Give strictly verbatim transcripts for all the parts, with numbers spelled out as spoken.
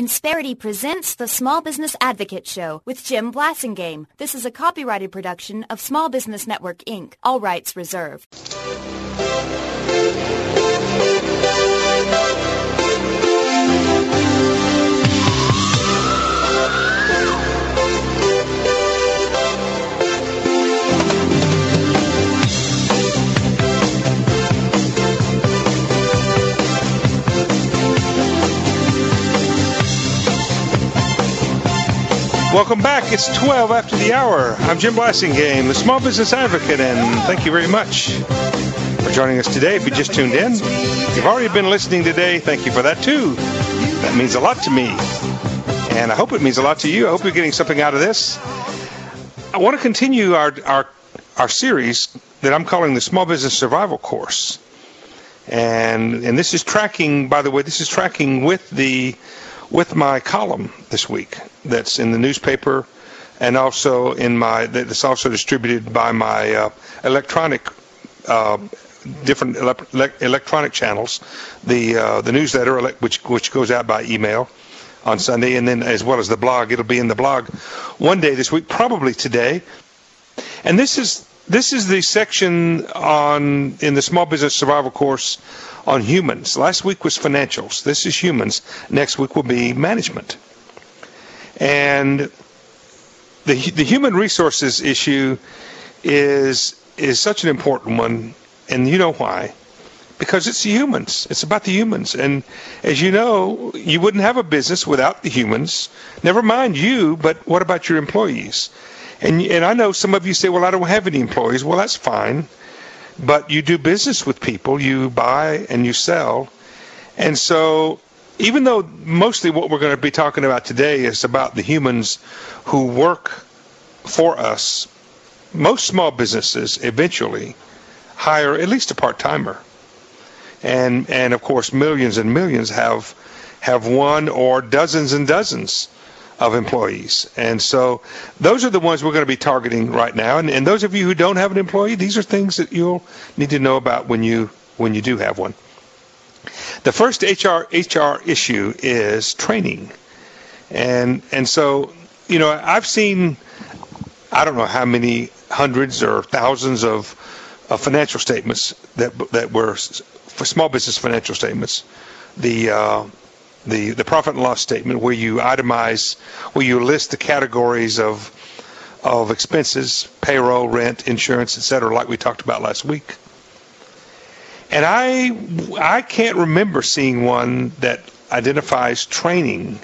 Insperity presents the Small Business Advocate Show with Jim Blasingame. This is a copyrighted production of Small Business Network, Incorporated. All rights reserved. Welcome back. It's twelve after the hour. I'm Jim Blasingame, the Small Business Advocate, and thank you very much for joining us today. If you just tuned in, if you've already been listening today, thank you for that too. That means a lot to me, and I hope it means a lot to you. I hope you're getting something out of this. I want to continue our our, our series that I'm calling the Small Business Survival Course, and and this is tracking. By the way, this is tracking with the with my column this week that's in the newspaper, and also in my that's also distributed by my uh, electronic uh, different ele- electronic channels, the uh, the newsletter which which goes out by email on Sunday, and then as well as the blog. It'll be in the blog one day this week, probably today. And this is this is the section on in the Small Business Survival Course on humans. Last week was financials. This is humans. Next week will be management. And the the human resources issue is is such an important one, and you know why? Because it's the humans. It's about the humans. And as you know, you wouldn't have a business without the humans. Never mind you, but what about your employees? And and I know some of you say, well, I don't have any employees. Well, that's fine. But you do business with people, you buy and you sell. And so even though mostly what we're going to be talking about today is about the humans who work for us, most small businesses eventually hire at least a part-timer. And and of course millions and millions have have one or dozens and dozens of employees. And so those are the ones we're going to be targeting right now. And, and those of you who don't have an employee, these are things that you'll need to know about when you when you do have one. The first H R H R issue is training. And and so, you know, I've seen I don't know how many hundreds or thousands of, of financial statements that that were for small business financial statements. The uh The, the profit and loss statement where you itemize, where you list the categories of of expenses, payroll, rent, insurance, et cetera, like we talked about last week. And I I can't remember seeing one that identifies training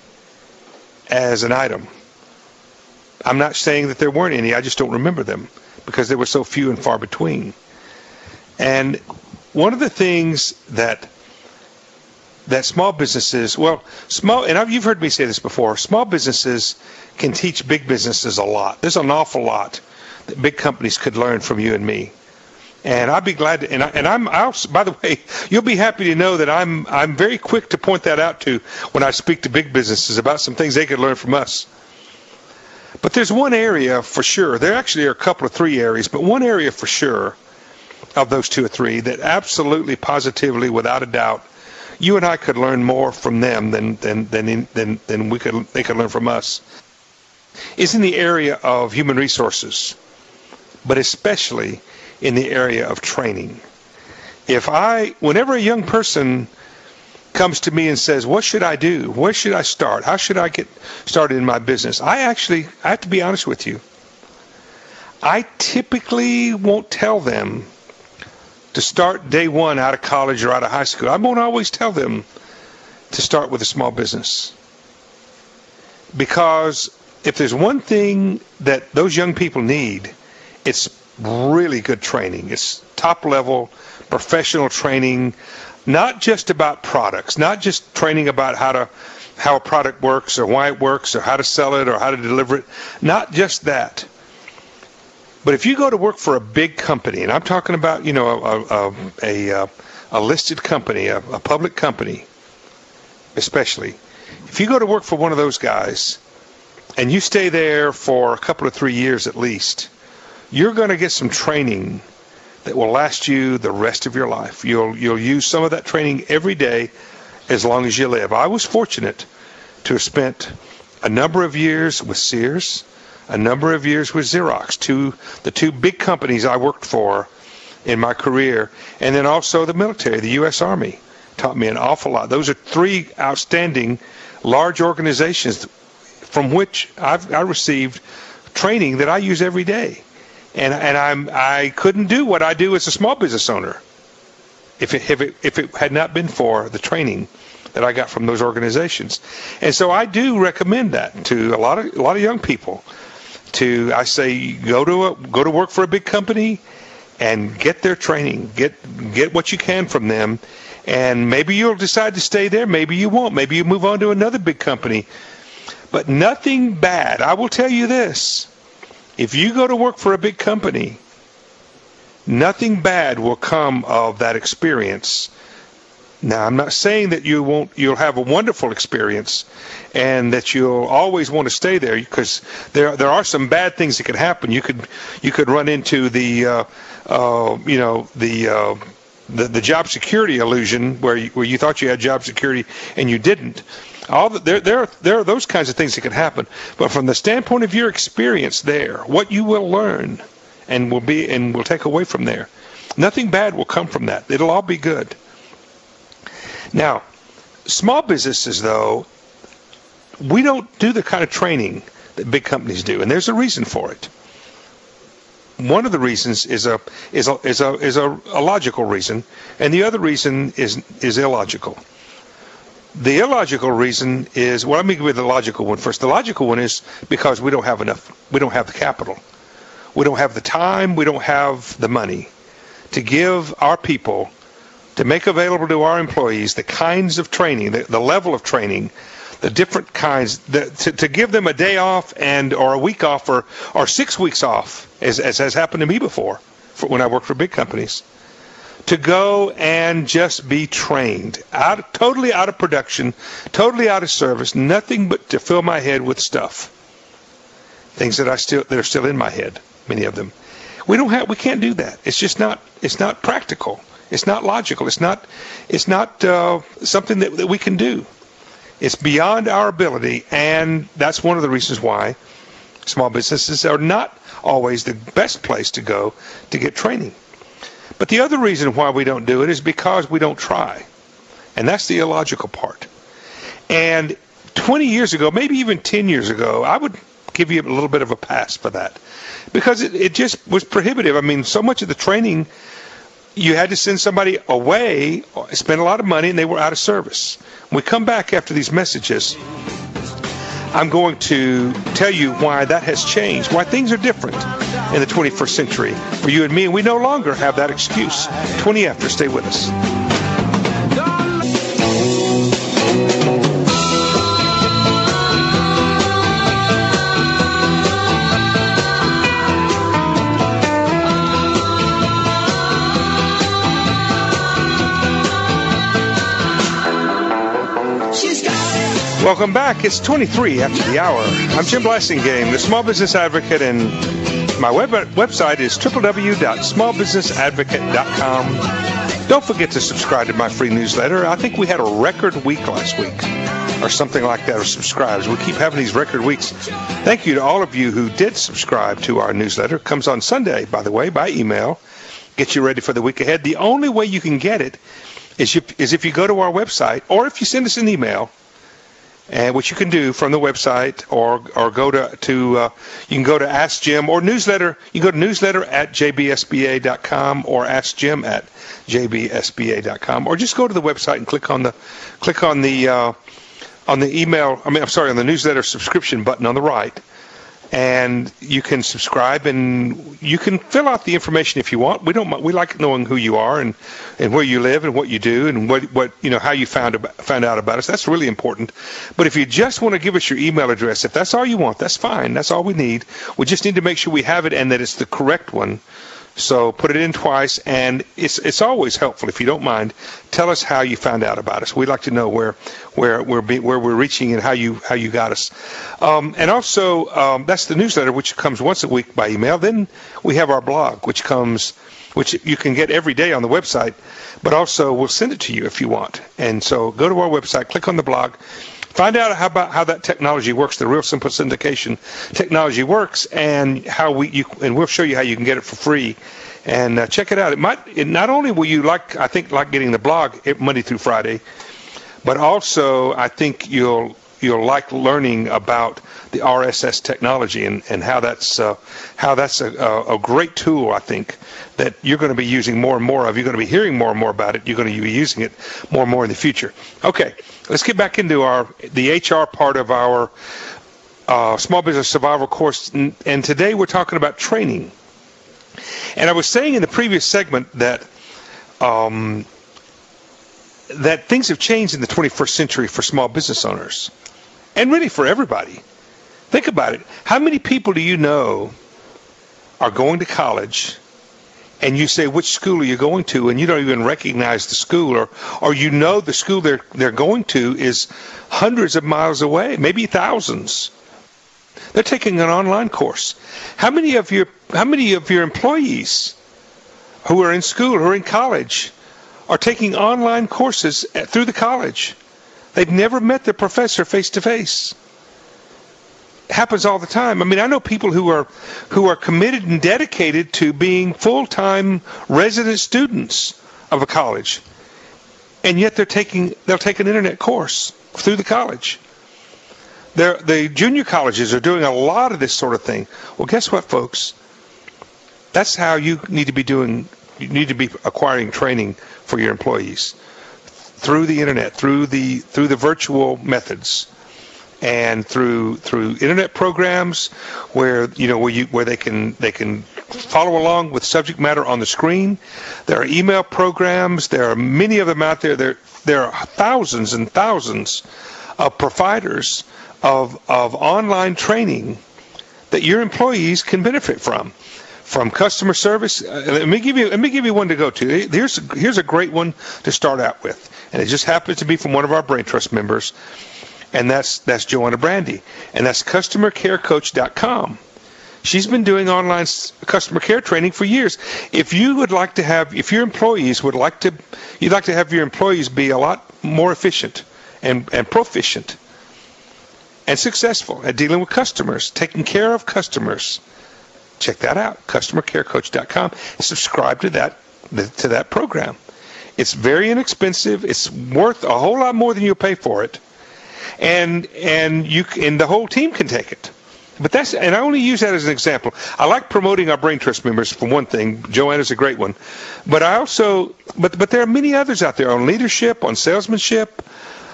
as an item. I'm not saying that there weren't any, I just don't remember them because they were so few and far between. And one of the things that that small businesses, well, small, and I've, you've heard me say this before, small businesses can teach big businesses a lot. There's an awful lot that big companies could learn from you and me. And I'd be glad to, and, I, and I'm, I'll, by the way, you'll be happy to know that I'm, I'm very quick to point that out to when I speak to big businesses about some things they could learn from us. But there's one area for sure, there actually are a couple of three areas, but one area for sure of those two or three that absolutely, positively, without a doubt, you and I could learn more from them than than than than, than we could they could learn from us. Is in the area of human resources, but especially in the area of training. If I, whenever a young person comes to me and says, "What should I do? Where should I start? How should I get started in my business?" I actually, I have to be honest with you. I typically won't tell them to start day one out of college or out of high school. I won't always tell them to start with a small business. Because if there's one thing that those young people need, it's really good training. It's top level professional training, not just about products, not just training about how to how a product works or why it works or how to sell it or how to deliver it. Not just that. But if you go to work for a big company, and I'm talking about, you know, a a, a, a listed company, a, a public company, especially, if you go to work for one of those guys, and you stay there for a couple of three years at least, you're going to get some training that will last you the rest of your life. You'll you'll use some of that training every day as long as you live. I was fortunate to have spent a number of years with Sears, a number of years with Xerox, two, the two big companies I worked for in my career, and then also the military, the U S Army, taught me an awful lot. Those are three outstanding large organizations from which I've, I received training that I use every day. And and I'm I couldn't do what I do as a small business owner if it if it if it had not been for the training that I got from those organizations. And so I do recommend that to a lot of a lot of young people. To I say go to a, go to work for a big company and get their training, get get what you can from them, and maybe you'll decide to stay there, maybe you won't, maybe you move on to another big company. But nothing bad. I will tell you this. If you go to work for a big company, nothing bad will come of that experience. Now, I'm not saying that you won't, you'll have a wonderful experience and that you'll always want to stay there, because there there are some bad things that could happen. You could you could run into the uh, uh, you know the, uh, the the job security illusion where you, where you thought you had job security and you didn't. All the, there, there, there are those kinds of things that can happen. But from the standpoint of your experience there, what you will learn and will be and will take away from there, nothing bad will come from that. It'll all be good. Now, small businesses, though, we don't do the kind of training that big companies do, and there's a reason for it. One of the reasons is a is a is a is a, a logical reason, and the other reason is is illogical. The illogical reason is, well, let me give you the logical one first. The logical one is because we don't have enough, we don't have the capital. We don't have the time, we don't have the money to give our people, to make available to our employees the kinds of training, the, the level of training, the different kinds, the, to, to give them a day off and or a week off or, or six weeks off, as, as has happened to me before for when I worked for big companies. To go and just be trained, out, totally out of production, totally out of service, nothing but to fill my head with stuff, things that I still that are still in my head, many of them. We don't have, we can't do that. It's just not, it's not practical. It's not logical. It's not, it's not uh, something that, that we can do. It's beyond our ability, and that's one of the reasons why small businesses are not always the best place to go to get training. But the other reason why we don't do it is because we don't try. And that's the illogical part. And twenty years ago, maybe even ten years ago, I would give you a little bit of a pass for that. Because it, it just was prohibitive. I mean, so much of the training, you had to send somebody away, spend a lot of money, and they were out of service. When we come back after these messages, I'm going to tell you why that has changed, why things are different in the twenty-first century for you and me, and we no longer have that excuse. twenty after, stay with us. Welcome back. It's twenty-three after the hour. I'm Jim Blasingame, the Small Business Advocate, and my web website is w w w dot small business advocate dot com. Don't forget to subscribe to my free newsletter. I think we had a record week last week, or something like that, of subscribes. We keep having these record weeks. Thank you to all of you who did subscribe to our newsletter. It comes on Sunday, by the way, by email. Get you ready for the week ahead. The only way you can get it is, you, is if you go to our website, or if you send us an email, and which you can do from the website, or or go to to uh, you can go to Ask Jim or newsletter. You can go to newsletter at j b s b a dot com or Ask Jim at j b s b a dot com, or just go to the website and click on the click on the uh, on the email. I mean, I'm sorry, on the newsletter subscription button on the right, and you can subscribe, and you can fill out the information if you want. We don't we like knowing who you are and, and where you live and what you do and what what you know how you found about, found out about us. That's really important. But if you just want to give us your email address, if that's all you want, that's fine. That's all we need. We just need to make sure we have it and that it's the correct one. So put it in twice, and it's it's always helpful, if you don't mind. Tell us how you found out about us. We'd like to know where where we're be, where we're reaching and how you how you got us. Um, and also, um, that's the newsletter, which comes once a week by email. Then we have our blog, which comes which you can get every day on the website, but also we'll send it to you if you want. And so go to our website, click on the blog. Find out how about how that technology works, the real simple syndication technology works, and how we you and we'll show you how you can get it for free. And uh, check it out. It might it, not only will you like I think like getting the blog Monday through Friday, but also I think you'll you'll like learning about the R S S technology and, and how that's uh, how that's a, a, a great tool, I think, that you're going to be using more and more of. You're going to be hearing more and more about it. You're going to be using it more and more in the future. Okay, let's get back into our the H R part of our uh, Small Business Survival course. And, and today we're talking about training. And I was saying in the previous segment that um, that things have changed in the twenty-first century for small business owners, and really for everybody. Think about it. How many people do you know are going to college, and you say, which school are you going to, and you don't even recognize the school, or, or you know the school they're, they're going to is hundreds of miles away, maybe thousands. They're taking an online course. How many of your how many of your employees who are in school, who are in college, are taking online courses at, through the college? They've never met their professor face to face. It happens all the time. I mean, I know people who are who are committed and dedicated to being full-time resident students of a college, and yet they're taking they'll take an internet course through the college. They're, the junior colleges are doing a lot of this sort of thing. Well, guess what, folks? That's how you need to be doing. You need to be acquiring training for your employees through the internet, through the through the virtual methods, and through through internet programs where you know where you where they can they can follow along with subject matter on the screen. There are email programs. There are many of them out there. There there are thousands and thousands of providers of of online training that your employees can benefit from. From customer service, uh, let me give you let me give you one to go to. Here's here's a great one to start out with, and it just happens to be from one of our Brain Trust members, and that's that's Joanna Brandy, and that's customer care coach dot com. She's been doing online customer care training for years. If you would like to have, if your employees would like to, you'd like to have your employees be a lot more efficient and and proficient and successful at dealing with customers, taking care of customers. Check that out, customer care coach dot com. Subscribe to that to that program. It's very inexpensive. It's worth a whole lot more than you'll pay for it, and and you and the whole team can take it. But that's and I only use that as an example. I like promoting our Brain Trust members for one thing. Joanna's a great one, but I also but but there are many others out there on leadership, on salesmanship,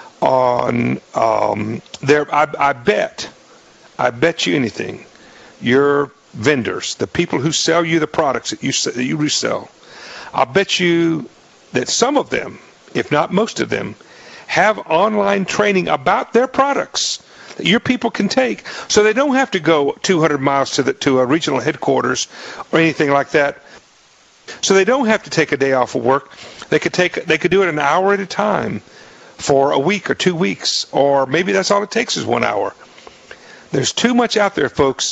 on um, there. I, I bet, I bet you anything, your vendors, the people who sell you the products that you that you resell, I'll bet you that some of them, if not most of them, have online training about their products that your people can take, so they don't have to go two hundred miles to the to a regional headquarters or anything like that. So they don't have to take a day off of work. They could take they could do it an hour at a time for a week or two weeks, or maybe that's all it takes is one hour. There's too much out there, folks.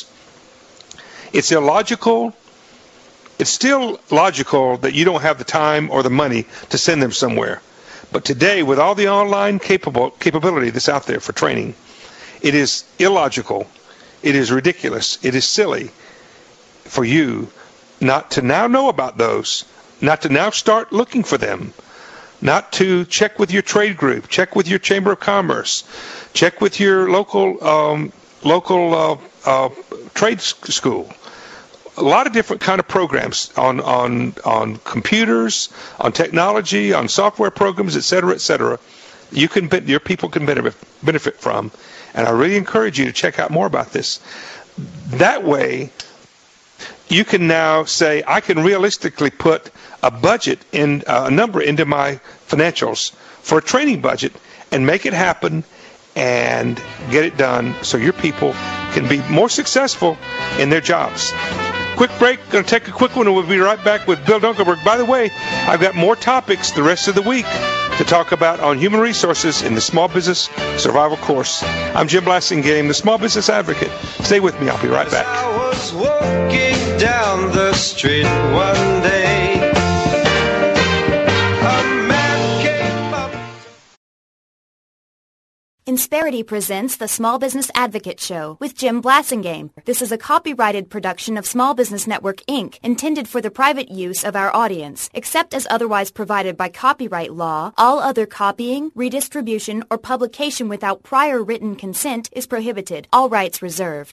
It's illogical. It's still logical that you don't have the time or the money to send them somewhere. But today, with all the online capable capability that's out there for training, it is illogical. It is ridiculous. It is silly for you not to now know about those, not to now start looking for them, not to check with your trade group, check with your Chamber of Commerce, check with your local um, local uh, uh, trade school. A lot of different kind of programs on on on computers, on technology, on software programs, et cetera, et cetera. You can your people can benefit benefit from, and I really encourage you to check out more about this. That way, you can now say, I can realistically put a budget in uh, a number into my financials for a training budget and make it happen and get it done so your people can be more successful in their jobs. Quick break. Going to take a quick one, and we'll be right back with Bill Dunkelberg. By the way, I've got more topics the rest of the week to talk about on human resources in the Small Business Survival course. I'm Jim Blasingame, the Small Business Advocate. Stay with me. I'll be right back. I was walking down the street one day. A man came up. Insperity presents the Small Business Advocate Show with Jim Blasingame. This is a copyrighted production of Small Business Network, Incorporated, intended for the private use of our audience. Except as otherwise provided by copyright law, all other copying, redistribution, or publication without prior written consent is prohibited. All rights reserved.